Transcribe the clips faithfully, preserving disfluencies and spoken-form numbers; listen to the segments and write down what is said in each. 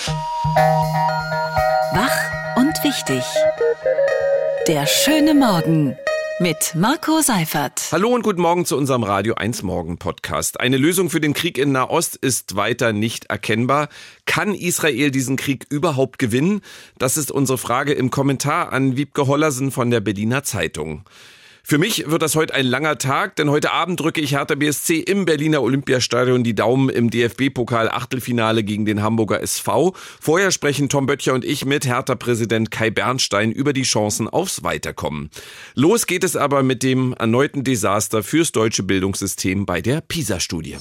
Wach und wichtig. Der schöne Morgen mit Marco Seifert. Hallo und guten Morgen zu unserem Radio eins Morgen Podcast. Eine Lösung für den Krieg in Nahost ist weiter nicht erkennbar. Kann Israel diesen Krieg überhaupt gewinnen? Das ist unsere Frage im Kommentar an Wiebke Hollersen von der Berliner Zeitung. Für mich wird das heute ein langer Tag, denn heute Abend drücke ich Hertha B S C im Berliner Olympiastadion die Daumen im D F B-Pokal-Achtelfinale gegen den Hamburger S V. Vorher sprechen Tom Böttcher und ich mit Hertha-Präsident Kai Bernstein über die Chancen aufs Weiterkommen. Los geht es aber mit dem erneuten Desaster fürs deutsche Bildungssystem bei der PISA-Studie.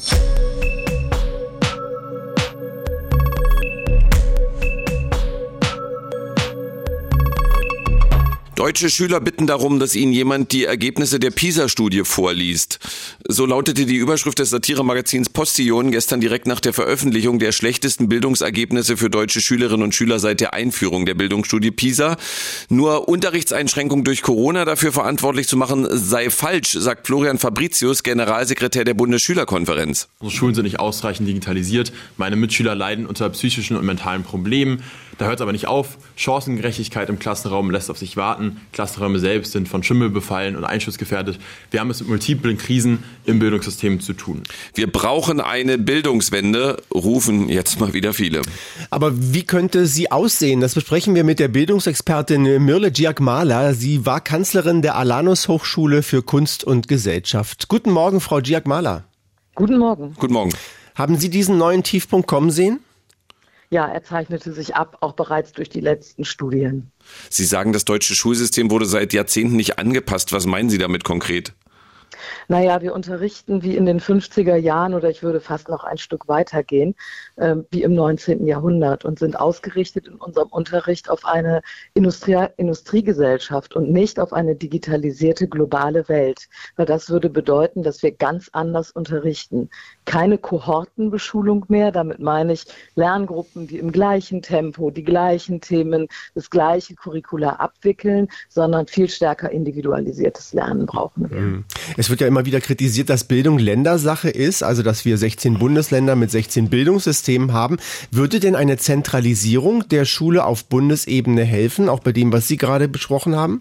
Deutsche Schüler bitten darum, dass ihnen jemand die Ergebnisse der PISA-Studie vorliest. So lautete die Überschrift des Satiremagazins Postillon gestern direkt nach der Veröffentlichung der schlechtesten Bildungsergebnisse für deutsche Schülerinnen und Schüler seit der Einführung der Bildungsstudie PISA. Nur Unterrichtseinschränkungen durch Corona dafür verantwortlich zu machen, sei falsch, sagt Florian Fabricius, Generalsekretär der Bundesschülerkonferenz. Unsere Schulen sind nicht ausreichend digitalisiert. Meine Mitschüler leiden unter psychischen und mentalen Problemen. Da hört es aber nicht auf. Chancengerechtigkeit im Klassenraum lässt auf sich warten. Klassenräume selbst sind von Schimmel befallen und einschussgefährdet. Wir haben es mit multiplen Krisen im Bildungssystem zu tun. Wir brauchen eine Bildungswende, rufen jetzt mal wieder viele. Aber wie könnte sie aussehen? Das besprechen wir mit der Bildungsexpertin Mirle Giackmala. Sie war Kanzlerin der Alanus Hochschule für Kunst und Gesellschaft. Guten Morgen, Frau Giackmala. Guten Morgen. Guten Morgen. Haben Sie diesen neuen Tiefpunkt kommen sehen? Ja, er zeichnete sich ab, auch bereits durch die letzten Studien. Sie sagen, das deutsche Schulsystem wurde seit Jahrzehnten nicht angepasst. Was meinen Sie damit konkret? Naja, wir unterrichten wie in den fünfziger Jahren oder ich würde fast noch ein Stück weitergehen, äh, wie im neunzehnten Jahrhundert und sind ausgerichtet in unserem Unterricht auf eine Industrie- Industriegesellschaft und nicht auf eine digitalisierte globale Welt. Weil das würde bedeuten, dass wir ganz anders unterrichten. Keine Kohortenbeschulung mehr, damit meine ich Lerngruppen, die im gleichen Tempo, die gleichen Themen, das gleiche Curricula abwickeln, sondern viel stärker individualisiertes Lernen brauchen wir. Es wird ja immer wieder kritisiert, dass Bildung Ländersache ist, also dass wir sechzehn Bundesländer mit sechzehn Bildungssystemen haben. Würde denn eine Zentralisierung der Schule auf Bundesebene helfen, auch bei dem, was Sie gerade besprochen haben?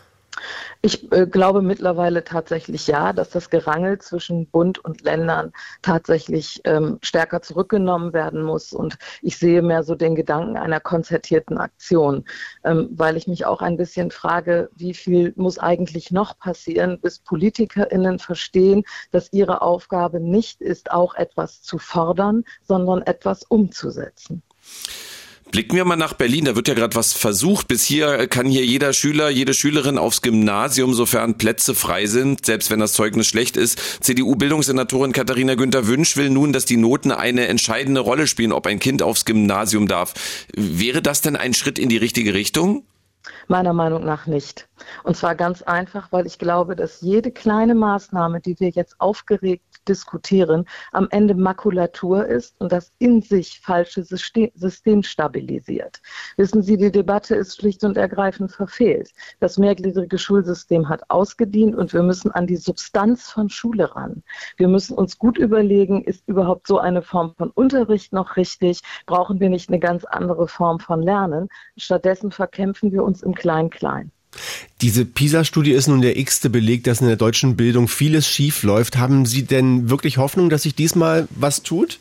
Ich äh, glaube mittlerweile tatsächlich ja, dass das Gerangel zwischen Bund und Ländern tatsächlich ähm, stärker zurückgenommen werden muss. Und ich sehe mehr so den Gedanken einer konzertierten Aktion, ähm, weil ich mich auch ein bisschen frage, wie viel muss eigentlich noch passieren, bis PolitikerInnen verstehen, dass ihre Aufgabe nicht ist, auch etwas zu fordern, sondern etwas umzusetzen. Blicken wir mal nach Berlin, da wird ja gerade was versucht. Bis hier kann hier jeder Schüler, jede Schülerin aufs Gymnasium, sofern Plätze frei sind, selbst wenn das Zeugnis schlecht ist. C D U-Bildungssenatorin Katharina Günther-Wünsch will nun, dass die Noten eine entscheidende Rolle spielen, ob ein Kind aufs Gymnasium darf. Wäre das denn ein Schritt in die richtige Richtung? Meiner Meinung nach nicht. Und zwar ganz einfach, weil ich glaube, dass jede kleine Maßnahme, die wir jetzt aufgeregt diskutieren, am Ende Makulatur ist und das in sich falsche System stabilisiert. Wissen Sie, die Debatte ist schlicht und ergreifend verfehlt. Das mehrgliedrige Schulsystem hat ausgedient und wir müssen an die Substanz von Schule ran. Wir müssen uns gut überlegen, ist überhaupt so eine Form von Unterricht noch richtig? Brauchen wir nicht eine ganz andere Form von Lernen? Stattdessen verkämpfen wir uns im Klein-Klein. Diese PISA-Studie ist nun der x-te Beleg, dass in der deutschen Bildung vieles schief läuft. Haben Sie denn wirklich Hoffnung, dass sich diesmal was tut?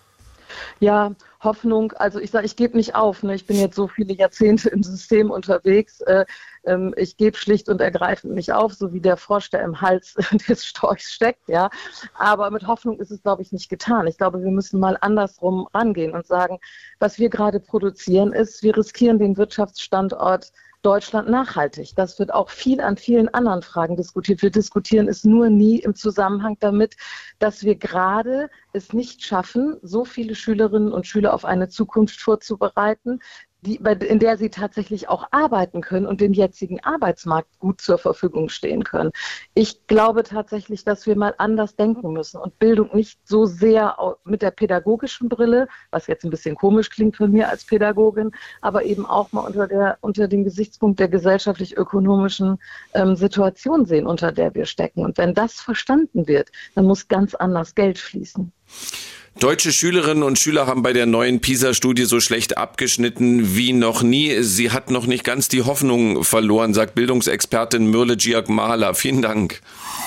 Ja, Hoffnung, also ich sage, ich gebe nicht auf. Ne? Ich bin jetzt so viele Jahrzehnte im System unterwegs. Äh, ähm, ich gebe schlicht und ergreifend nicht auf, so wie der Frosch, der im Hals des Storchs steckt. Ja, aber mit Hoffnung ist es, glaube ich, nicht getan. Ich glaube, wir müssen mal andersrum rangehen und sagen, was wir gerade produzieren ist, wir riskieren den Wirtschaftsstandort Deutschland nachhaltig. Das wird auch viel an vielen anderen Fragen diskutiert. Wir diskutieren es nur nie im Zusammenhang damit, dass wir gerade es nicht schaffen, so viele Schülerinnen und Schüler auf eine Zukunft vorzubereiten, die, in der sie tatsächlich auch arbeiten können und dem jetzigen Arbeitsmarkt gut zur Verfügung stehen können. Ich glaube tatsächlich, dass wir mal anders denken müssen und Bildung nicht so sehr mit der pädagogischen Brille, was jetzt ein bisschen komisch klingt von mir als Pädagogin, aber eben auch mal unter der unter dem Gesichtspunkt der gesellschaftlich-ökonomischen ähm, Situation sehen, unter der wir stecken. Und wenn das verstanden wird, dann muss ganz anders Geld fließen. Deutsche Schülerinnen und Schüler haben bei der neuen PISA-Studie so schlecht abgeschnitten wie noch nie. Sie hat noch nicht ganz die Hoffnung verloren, sagt Bildungsexpertin Myrle Giac-Mahler. Vielen Dank.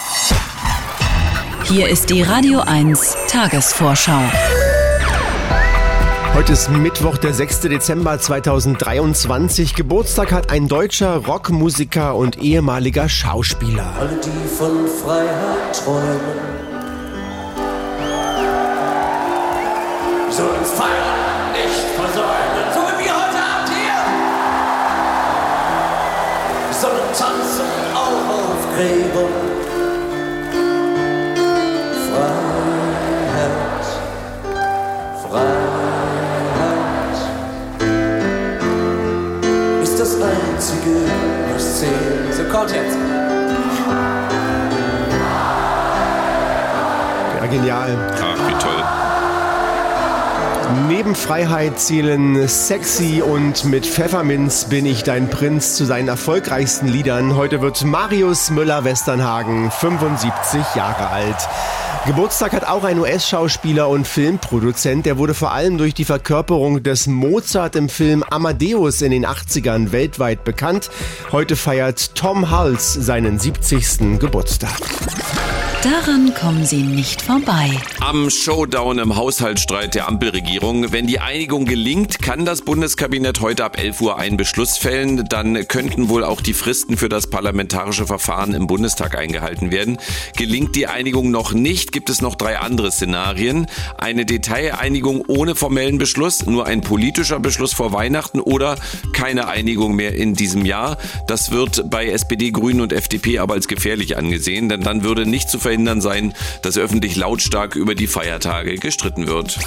Hier ist die Radio eins Tagesvorschau. Heute ist Mittwoch, der sechster Dezember zweitausenddreiundzwanzig. Geburtstag hat ein deutscher Rockmusiker und ehemaliger Schauspieler. Alle, die von Freiheit träumen, sollen feiern, nicht versäumen. So wie wir heute Abend hier. Sollen tanzen, auch auf Gräbern. Freiheit, Freiheit ist das Einzige, was zählt. So kommt jetzt. Ja, genial. Ach, wie toll. Neben Freiheit zählen Sexy und Mit Pfefferminz bin ich dein Prinz zu seinen erfolgreichsten Liedern. Heute wird Marius Müller-Westernhagen fünfundsiebzig Jahre alt. Geburtstag hat auch ein U S-Schauspieler und Filmproduzent. Der wurde vor allem durch die Verkörperung des Mozart im Film Amadeus in den achtzigern weltweit bekannt. Heute feiert Tom Hulce seinen siebzigsten Geburtstag. Daran kommen Sie nicht vorbei. Am Showdown im Haushaltsstreit der Ampelregierung. Wenn die Einigung gelingt, kann das Bundeskabinett heute ab elf Uhr einen Beschluss fällen. Dann könnten wohl auch die Fristen für das parlamentarische Verfahren im Bundestag eingehalten werden. Gelingt die Einigung noch nicht, gibt es noch drei andere Szenarien. Eine Detaileinigung ohne formellen Beschluss, nur ein politischer Beschluss vor Weihnachten oder keine Einigung mehr in diesem Jahr. Das wird bei S P D, Grünen und F D P aber als gefährlich angesehen, denn dann würde nicht zu verhindern sein, dass öffentlich lautstark über die Feiertage gestritten wird.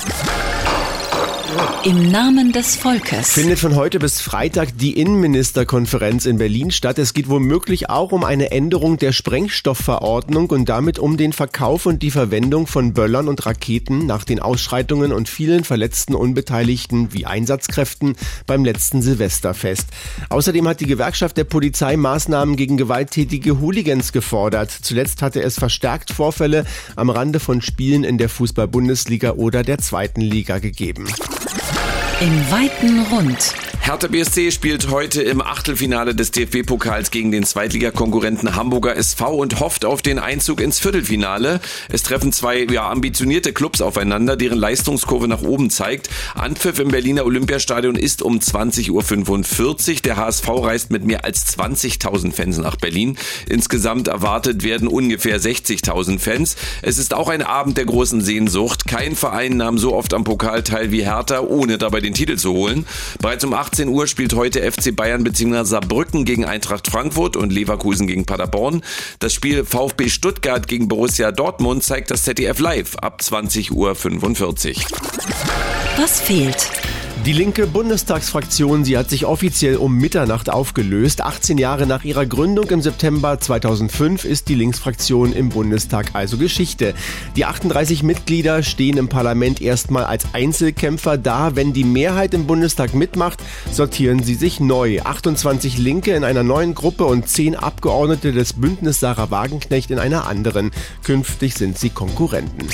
Im Namen des Volkes. Findet von heute bis Freitag die Innenministerkonferenz in Berlin statt. Es geht womöglich auch um eine Änderung der Sprengstoffverordnung und damit um den Verkauf und die Verwendung von Böllern und Raketen nach den Ausschreitungen und vielen verletzten Unbeteiligten wie Einsatzkräften beim letzten Silvesterfest. Außerdem hat die Gewerkschaft der Polizei Maßnahmen gegen gewalttätige Hooligans gefordert. Zuletzt hatte es verstärkt Vorfälle am Rande von Spielen in der Fußball-Bundesliga oder der zweiten Liga gegeben. Im weiten Rund. Hertha B S C spielt heute im Achtelfinale des D F B-Pokals gegen den Zweitligakonkurrenten Hamburger S V und hofft auf den Einzug ins Viertelfinale. Es treffen zwei ja, ambitionierte Clubs aufeinander, deren Leistungskurve nach oben zeigt. Anpfiff im Berliner Olympiastadion ist um zwanzig Uhr fünfundvierzig. Der H S V reist mit mehr als zwanzigtausend Fans nach Berlin. Insgesamt erwartet werden ungefähr sechzigtausend Fans. Es ist auch ein Abend der großen Sehnsucht. Kein Verein nahm so oft am Pokal teil wie Hertha, ohne dabei den Titel zu holen. Bereits um achtzehn Uhr spielt heute F C Bayern bzw. Saarbrücken gegen Eintracht Frankfurt und Leverkusen gegen Paderborn. Das Spiel VfB Stuttgart gegen Borussia Dortmund zeigt das Z D F live ab zwanzig Uhr fünfundvierzig. Was fehlt? Die linke Bundestagsfraktion, sie hat sich offiziell um Mitternacht aufgelöst. achtzehn Jahre nach ihrer Gründung im September zweitausendfünf ist die Linksfraktion im Bundestag also Geschichte. Die achtunddreißig Mitglieder stehen im Parlament erstmal als Einzelkämpfer da. Wenn die Mehrheit im Bundestag mitmacht, sortieren sie sich neu. achtundzwanzig Linke in einer neuen Gruppe und zehn Abgeordnete des Bündnis Sarah Wagenknecht in einer anderen. Künftig sind sie Konkurrenten.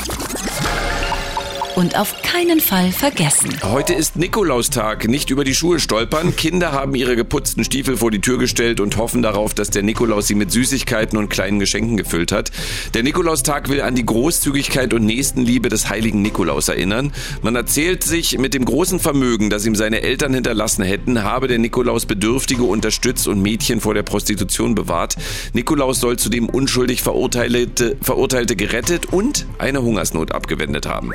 Und auf keinen Fall vergessen. Heute ist Nikolaustag. Nicht über die Schuhe stolpern. Kinder haben ihre geputzten Stiefel vor die Tür gestellt und hoffen darauf, dass der Nikolaus sie mit Süßigkeiten und kleinen Geschenken gefüllt hat. Der Nikolaustag will an die Großzügigkeit und Nächstenliebe des heiligen Nikolaus erinnern. Man erzählt sich, mit dem großen Vermögen, das ihm seine Eltern hinterlassen hätten, habe der Nikolaus Bedürftige unterstützt und Mädchen vor der Prostitution bewahrt. Nikolaus soll zudem unschuldig Verurteilte, Verurteilte gerettet und eine Hungersnot abgewendet haben.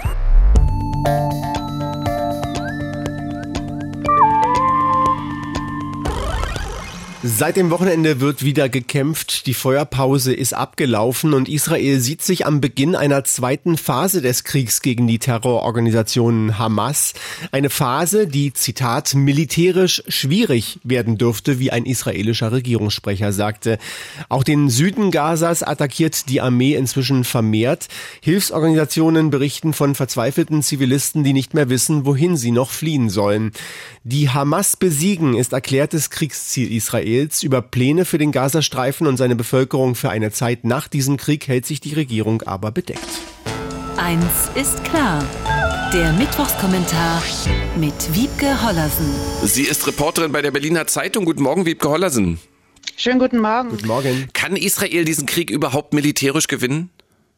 Seit dem Wochenende wird wieder gekämpft, die Feuerpause ist abgelaufen und Israel sieht sich am Beginn einer zweiten Phase des Kriegs gegen die Terrororganisation Hamas. Eine Phase, die, Zitat, militärisch schwierig werden dürfte, wie ein israelischer Regierungssprecher sagte. Auch den Süden Gazas attackiert die Armee inzwischen vermehrt. Hilfsorganisationen berichten von verzweifelten Zivilisten, die nicht mehr wissen, wohin sie noch fliehen sollen. Die Hamas besiegen ist erklärtes Kriegsziel Israels. Über Pläne für den Gazastreifen und seine Bevölkerung für eine Zeit nach diesem Krieg hält sich die Regierung aber bedeckt. Eins ist klar. Der Mittwochskommentar mit Wiebke Hollersen. Sie ist Reporterin bei der Berliner Zeitung. Guten Morgen, Wiebke Hollersen. Schönen guten Morgen. Guten Morgen. Kann Israel diesen Krieg überhaupt militärisch gewinnen?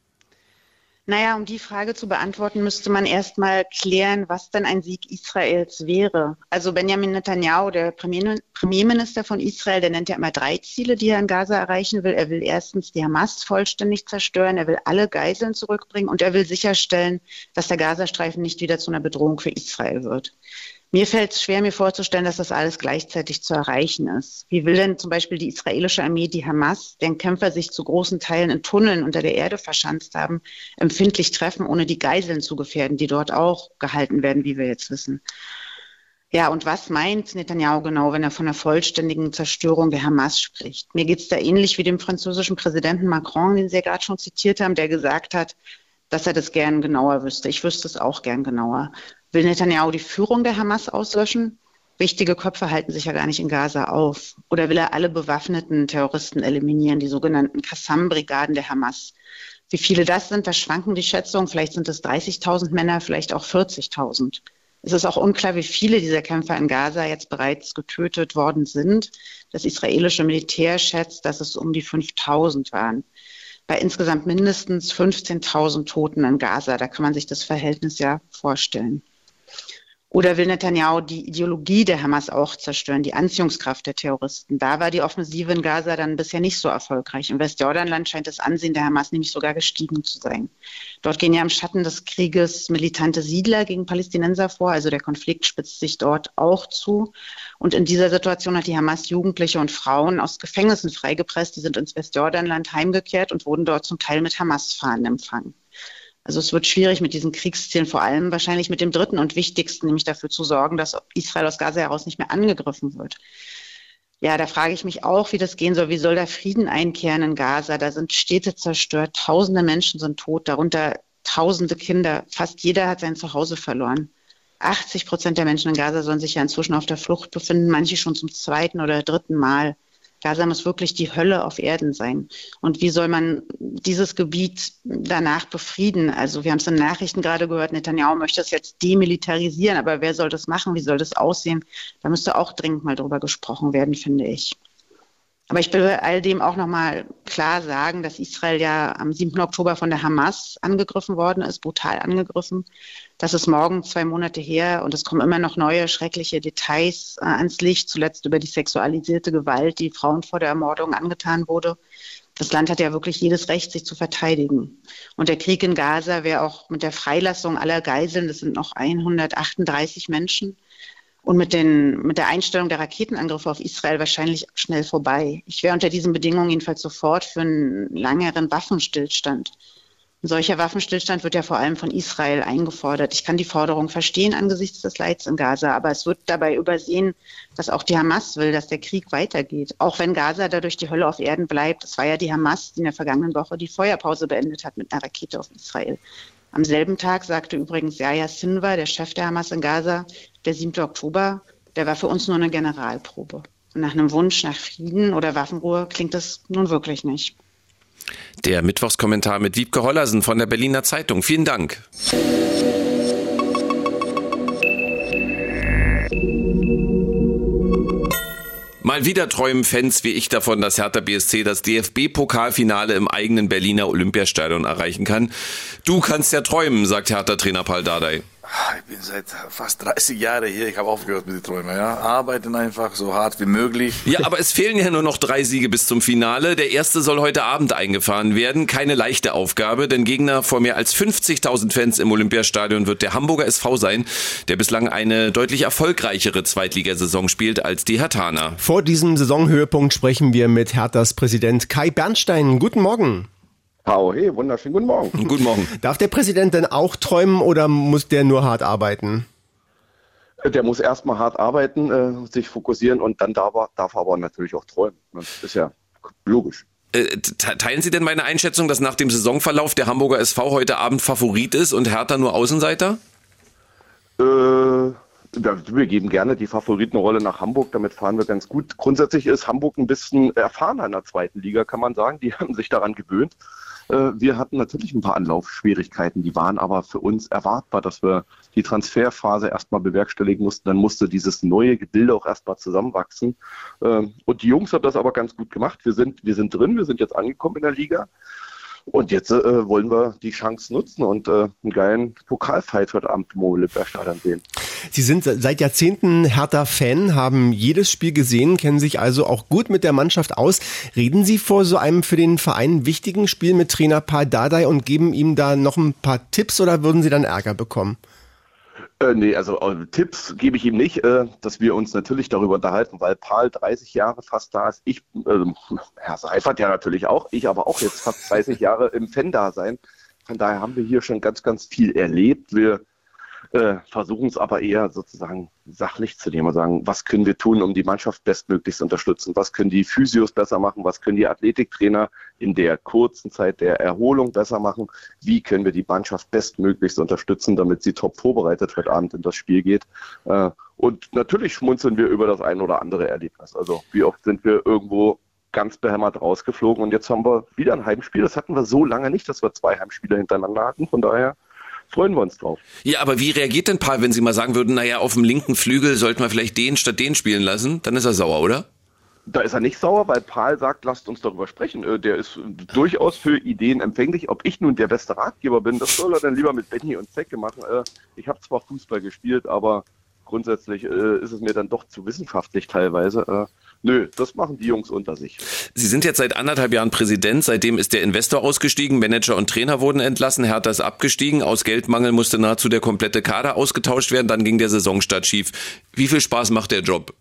Naja, um die Frage zu beantworten, müsste man erst mal klären, was denn ein Sieg Israels wäre. Also Benjamin Netanyahu, der Premier, Premierminister von Israel, der nennt ja immer drei Ziele, die er in Gaza erreichen will. Er will erstens die Hamas vollständig zerstören, er will alle Geiseln zurückbringen und er will sicherstellen, dass der Gazastreifen nicht wieder zu einer Bedrohung für Israel wird. Mir fällt es schwer, mir vorzustellen, dass das alles gleichzeitig zu erreichen ist. Wie will denn zum Beispiel die israelische Armee die Hamas, deren Kämpfer sich zu großen Teilen in Tunneln unter der Erde verschanzt haben, empfindlich treffen, ohne die Geiseln zu gefährden, die dort auch gehalten werden, wie wir jetzt wissen? Ja, und was meint Netanyahu genau, wenn er von einer vollständigen Zerstörung der Hamas spricht? Mir geht es da ähnlich wie dem französischen Präsidenten Macron, den Sie ja gerade schon zitiert haben, der gesagt hat, dass er das gern genauer wüsste. Ich wüsste es auch gern genauer. Will Netanyahu die Führung der Hamas auslöschen? Wichtige Köpfe halten sich ja gar nicht in Gaza auf. Oder will er alle bewaffneten Terroristen eliminieren, die sogenannten Qassam-Brigaden der Hamas? Wie viele das sind, da schwanken die Schätzungen. Vielleicht sind es dreißigtausend Männer, vielleicht auch vierzigtausend. Es ist auch unklar, wie viele dieser Kämpfer in Gaza jetzt bereits getötet worden sind. Das israelische Militär schätzt, dass es um die fünftausend waren. Bei insgesamt mindestens fünfzehntausend Toten in Gaza. Da kann man sich das Verhältnis ja vorstellen. Oder will Netanyahu die Ideologie der Hamas auch zerstören, die Anziehungskraft der Terroristen? Da war die Offensive in Gaza dann bisher nicht so erfolgreich. Im Westjordanland scheint das Ansehen der Hamas nämlich sogar gestiegen zu sein. Dort gehen ja im Schatten des Krieges militante Siedler gegen Palästinenser vor. Also der Konflikt spitzt sich dort auch zu. Und in dieser Situation hat die Hamas Jugendliche und Frauen aus Gefängnissen freigepresst. Die sind ins Westjordanland heimgekehrt und wurden dort zum Teil mit Hamas-Fahnen empfangen. Also es wird schwierig mit diesen Kriegszielen, vor allem wahrscheinlich mit dem dritten und wichtigsten, nämlich dafür zu sorgen, dass Israel aus Gaza heraus nicht mehr angegriffen wird. Ja, da frage ich mich auch, wie das gehen soll. Wie soll der Frieden einkehren in Gaza? Da sind Städte zerstört, tausende Menschen sind tot, darunter tausende Kinder. Fast jeder hat sein Zuhause verloren. achtzig Prozent der Menschen in Gaza sollen sich ja inzwischen auf der Flucht befinden, manche schon zum zweiten oder dritten Mal. Gaza muss wirklich die Hölle auf Erden sein. Und wie soll man dieses Gebiet danach befrieden? Also wir haben es in Nachrichten gerade gehört, Netanyahu möchte es jetzt demilitarisieren, aber wer soll das machen? Wie soll das aussehen? Da müsste auch dringend mal drüber gesprochen werden, finde ich. Aber ich will all dem auch nochmal klar sagen, dass Israel ja am siebten Oktober von der Hamas angegriffen worden ist, brutal angegriffen. Das ist morgen zwei Monate her und es kommen immer noch neue schreckliche Details äh, ans Licht, zuletzt über die sexualisierte Gewalt, die Frauen vor der Ermordung angetan wurde. Das Land hat ja wirklich jedes Recht, sich zu verteidigen. Und der Krieg in Gaza wäre auch mit der Freilassung aller Geiseln, das sind noch hundertachtunddreißig Menschen, und mit, den, mit der Einstellung der Raketenangriffe auf Israel wahrscheinlich schnell vorbei. Ich wäre unter diesen Bedingungen jedenfalls sofort für einen längeren Waffenstillstand. Ein solcher Waffenstillstand wird ja vor allem von Israel eingefordert. Ich kann die Forderung verstehen angesichts des Leids in Gaza, aber es wird dabei übersehen, dass auch die Hamas will, dass der Krieg weitergeht. Auch wenn Gaza dadurch die Hölle auf Erden bleibt. Es war ja die Hamas, die in der vergangenen Woche die Feuerpause beendet hat mit einer Rakete auf Israel. Am selben Tag sagte übrigens Yahya Sinwar, der Chef der Hamas in Gaza, der siebte Oktober, der war für uns nur eine Generalprobe. Und nach einem Wunsch nach Frieden oder Waffenruhe klingt das nun wirklich nicht. Der Mittwochskommentar mit Wiebke Hollersen von der Berliner Zeitung. Vielen Dank. Mal wieder träumen Fans wie ich davon, dass Hertha B S C das D F B-Pokalfinale im eigenen Berliner Olympiastadion erreichen kann. Du kannst ja träumen, sagt Hertha-Trainer Paul Dardai. Ich bin seit fast dreißig Jahren hier, ich habe aufgehört mit den Träumen. Ja? Arbeiten einfach so hart wie möglich. Ja, aber es fehlen ja nur noch drei Siege bis zum Finale. Der erste soll heute Abend eingefahren werden. Keine leichte Aufgabe, denn Gegner vor mehr als fünfzigtausend Fans im Olympiastadion wird der Hamburger S V sein, der bislang eine deutlich erfolgreichere Zweitligasaison spielt als die Herthaner. Vor diesem Saisonhöhepunkt sprechen wir mit Herthas Präsident Kai Bernstein. Guten Morgen. Oh, hey, wunderschönen guten Morgen. Guten Morgen. Darf der Präsident denn auch träumen oder muss der nur hart arbeiten? Der muss erstmal hart arbeiten, äh, sich fokussieren und dann darf er, darf er aber natürlich auch träumen. Das ist ja logisch. Äh, teilen Sie denn meine Einschätzung, dass nach dem Saisonverlauf der Hamburger S V heute Abend Favorit ist und Hertha nur Außenseiter? Äh, wir geben gerne die Favoritenrolle nach Hamburg, damit fahren wir ganz gut. Grundsätzlich ist Hamburg ein bisschen erfahrener in der zweiten Liga, kann man sagen. Die haben sich daran gewöhnt. Äh, wir hatten natürlich ein paar Anlaufschwierigkeiten, die waren aber für uns erwartbar, dass wir die Transferphase erstmal bewerkstelligen mussten. Dann musste dieses neue Gebilde auch erstmal zusammenwachsen. Äh, und die Jungs haben das aber ganz gut gemacht. Wir sind, wir sind drin, wir sind jetzt angekommen in der Liga. Und jetzt äh, wollen wir die Chance nutzen und äh, einen geilen Pokalfight heute Abend im Olympiastadion sehen. Sie sind seit Jahrzehnten Hertha-Fan, haben jedes Spiel gesehen, kennen sich also auch gut mit der Mannschaft aus. Reden Sie vor so einem für den Verein wichtigen Spiel mit Trainer Paul Dardai und geben ihm da noch ein paar Tipps oder würden Sie dann Ärger bekommen? Äh, nee, also äh, Tipps gebe ich ihm nicht, äh, dass wir uns natürlich darüber unterhalten, weil Paul dreißig Jahre fast da ist. Ich, äh, Herr Seifert ja natürlich auch, ich aber auch jetzt fast dreißig Jahre im Fan-Dasein. Von daher haben wir hier schon ganz, ganz viel erlebt. Wir äh, versuchen es aber eher sozusagen sachlich zu nehmen und sagen, was können wir tun, um die Mannschaft bestmöglichst zu unterstützen? Was können die Physios besser machen? Was können die Athletiktrainer in der kurzen Zeit der Erholung besser machen? Wie können wir die Mannschaft bestmöglichst unterstützen, damit sie top vorbereitet heute Abend in das Spiel geht? Äh, und natürlich schmunzeln wir über das ein oder andere Erlebnis. Also wie oft sind wir irgendwo ganz behämmert rausgeflogen und jetzt haben wir wieder ein Heimspiel. Das hatten wir so lange nicht, dass wir zwei Heimspiele hintereinander hatten. Von daher freuen wir uns drauf. Ja, aber wie reagiert denn Paul, wenn Sie mal sagen würden, naja, auf dem linken Flügel sollten wir vielleicht den statt den spielen lassen? Dann ist er sauer, oder? Da ist er nicht sauer, weil Paul sagt, lasst uns darüber sprechen. Der ist durchaus für Ideen empfänglich. Ob ich nun der beste Ratgeber bin, das soll er dann lieber mit Benny und Zecke machen. Ich habe zwar Fußball gespielt, aber grundsätzlich ist es mir dann doch zu wissenschaftlich teilweise. Nö, das machen die Jungs unter sich. Sie sind jetzt seit anderthalb Jahren Präsident. Seitdem ist der Investor ausgestiegen, Manager und Trainer wurden entlassen, Hertha ist abgestiegen. Aus Geldmangel musste nahezu der komplette Kader ausgetauscht werden. Dann ging der Saisonstart schief. Wie viel Spaß macht der Job?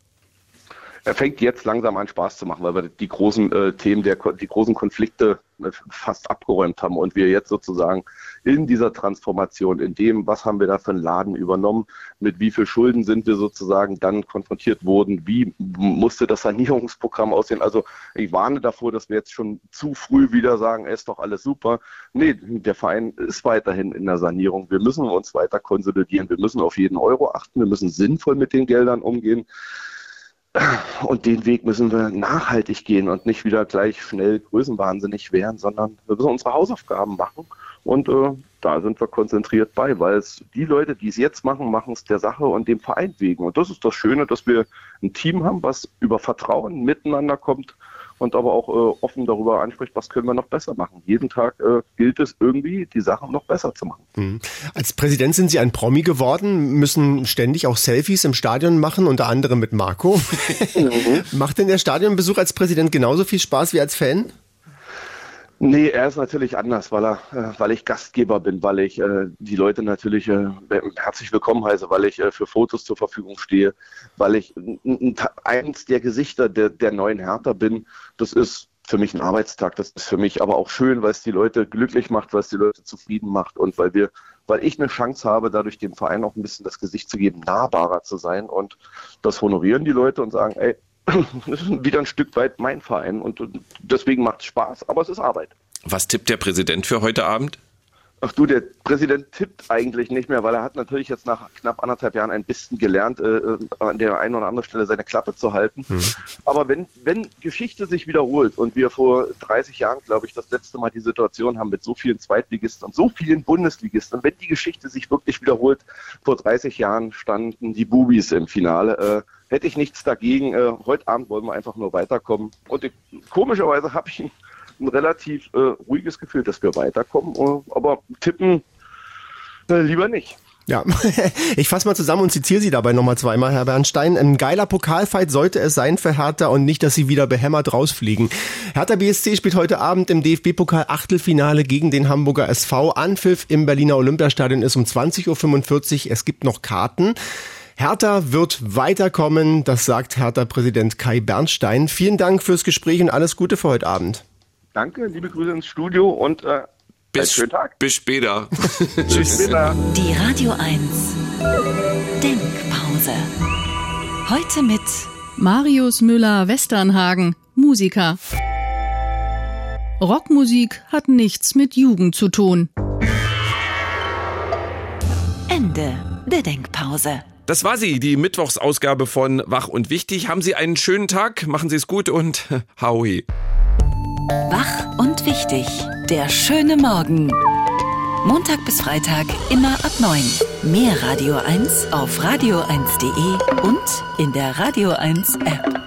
Er fängt jetzt langsam an Spaß zu machen, weil wir die großen äh, Themen, der, die großen Konflikte äh, fast abgeräumt haben und wir jetzt sozusagen in dieser Transformation, in dem, was haben wir da für einen Laden übernommen, mit wie viel Schulden sind wir sozusagen dann konfrontiert worden, wie musste das Sanierungsprogramm aussehen. Also ich warne davor, dass wir jetzt schon zu früh wieder sagen, es ist doch alles super. Nee, der Verein ist weiterhin in der Sanierung. Wir müssen uns weiter konsolidieren. Wir müssen auf jeden Euro achten. Wir müssen sinnvoll mit den Geldern umgehen. Und den Weg müssen wir nachhaltig gehen und nicht wieder gleich schnell größenwahnsinnig werden, sondern wir müssen unsere Hausaufgaben machen. Und äh, da sind wir konzentriert bei, weil es die Leute, die es jetzt machen, machen es der Sache und dem Verein wegen. Und das ist das Schöne, dass wir ein Team haben, was über Vertrauen miteinander kommt und aber auch äh, offen darüber anspricht, was können wir noch besser machen. Jeden Tag äh, gilt es irgendwie, die Sachen noch besser zu machen. Mhm. Als Präsident sind Sie ein Promi geworden, müssen ständig auch Selfies im Stadion machen, unter anderem mit Marco. Mhm. Macht denn der Stadionbesuch als Präsident genauso viel Spaß wie als Fan? Nee, er ist natürlich anders, weil er, äh, weil ich Gastgeber bin, weil ich äh, die Leute natürlich äh, herzlich willkommen heiße, weil ich äh, für Fotos zur Verfügung stehe, weil ich n- eins der Gesichter der, der neuen Hertha bin. Das ist für mich ein Arbeitstag, das ist für mich aber auch schön, weil es die Leute glücklich macht, weil es die Leute zufrieden macht und weil wir, weil ich eine Chance habe, dadurch dem Verein auch ein bisschen das Gesicht zu geben, nahbarer zu sein und das honorieren die Leute und sagen, ey, das ist wieder ein Stück weit mein Verein und deswegen macht es Spaß, aber es ist Arbeit. Was tippt der Präsident für heute Abend? Ach du, der Präsident tippt eigentlich nicht mehr, weil er hat natürlich jetzt nach knapp anderthalb Jahren ein bisschen gelernt, äh, an der einen oder anderen Stelle seine Klappe zu halten. Mhm. Aber wenn, wenn Geschichte sich wiederholt und wir vor dreißig Jahren, glaube ich, das letzte Mal die Situation haben mit so vielen Zweitligisten und so vielen Bundesligisten, und wenn die Geschichte sich wirklich wiederholt, vor dreißig Jahren standen die Bubis im Finale, äh, hätte ich nichts dagegen. Äh, heute Abend wollen wir einfach nur weiterkommen. Und ich, komischerweise habe ich ein, ein relativ äh, ruhiges Gefühl, dass wir weiterkommen. Uh, aber tippen äh, lieber nicht. Ja, ich fasse mal zusammen und zitiere Sie dabei nochmal zweimal, Herr Bernstein. Ein geiler Pokalfight sollte es sein für Hertha und nicht, dass sie wieder behämmert rausfliegen. Hertha B S C spielt heute Abend im D F B-Pokal-Achtelfinale gegen den Hamburger S V. Anpfiff im Berliner Olympiastadion ist um zwanzig Uhr fünfundvierzig. Es gibt noch Karten. Hertha wird weiterkommen, das sagt Hertha-Präsident Kai Bernstein. Vielen Dank fürs Gespräch und alles Gute für heute Abend. Danke, liebe Grüße ins Studio und äh, bis, einen schönen Tag. Bis später. Tschüss. Später. Die Radio eins Denkpause. Heute mit Marius Müller-Westernhagen, Musiker. Rockmusik hat nichts mit Jugend zu tun. Ende der Denkpause. Das war sie, die Mittwochsausgabe von Wach und Wichtig. Haben Sie einen schönen Tag, machen Sie es gut und Howie. Wach und Wichtig. Der schöne Morgen. Montag bis Freitag immer ab neun. Mehr Radio eins auf radio eins punkt de und in der Radio eins App.